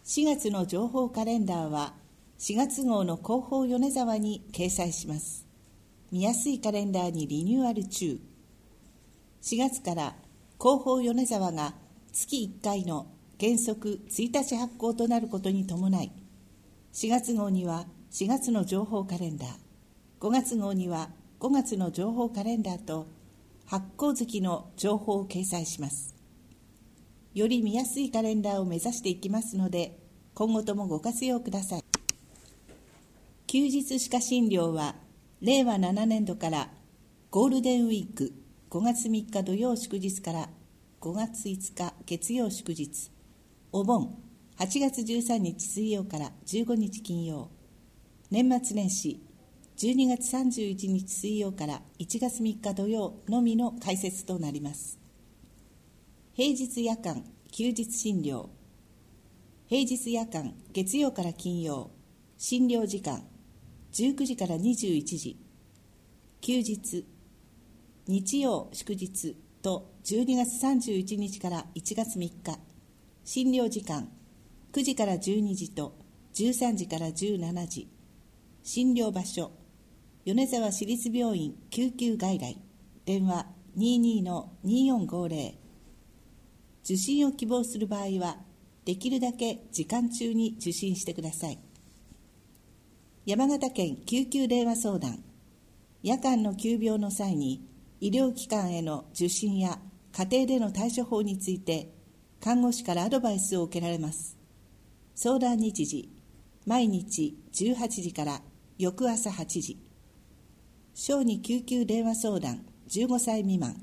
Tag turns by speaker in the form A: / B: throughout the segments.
A: 4月の情報カレンダーは4月号の広報米沢に掲載します。見やすいカレンダーにリニューアル中。4月から広報米沢が月1回の原則1日発行となることに伴い、4月号には4月の情報カレンダー、5月号には5月の情報カレンダーと発行月の情報を掲載します。より見やすいカレンダーを目指していきますので、今後ともご活用ください。休日歯科診療は令和7年度からゴールデンウィーク5月3日土曜祝日から5月5日月曜祝日、お盆8月13日水曜から15日金曜、年末年始12月31日水曜から1月3日土曜のみの開設となります。平日夜間休日診療、平日夜間月曜から金曜、診療時間19時から21時、休日日曜祝日と12月31日から1月3日、診療時間9時から12時と13時から17時、診療場所米沢市立病院救急外来、電話 22-2450。 受診を希望する場合はできるだけ時間中に受診してください。山形県救急電話相談、夜間の急病の際に医療機関への受診や家庭での対処法について看護師からアドバイスを受けられます。相談日時毎日18時から翌朝8時。小児救急電話相談15歳未満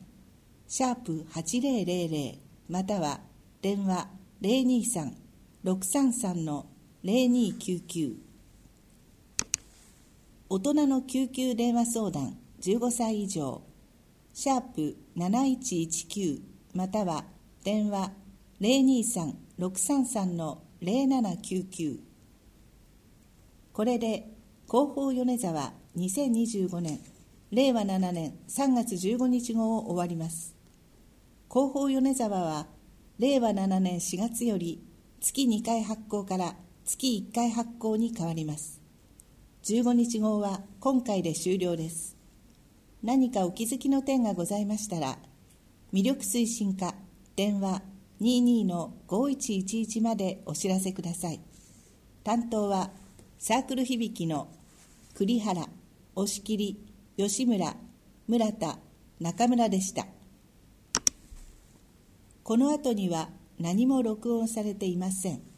A: #8000または電話 023-633-0299。 大人の救急電話相談15歳以上#7119または電話 023-633-0799。 これで広報米沢2025年令和7年3月15日号を終わります。広報米沢は令和7年4月より月2回発行から月1回発行に変わります。15日号は今回で終了です。何かお気づきの点がございましたら、魅力推進課電話 22-5111 までお知らせください。担当はサークル響の栗原、押切、吉村、村田、中村でした。この後には何も録音されていません。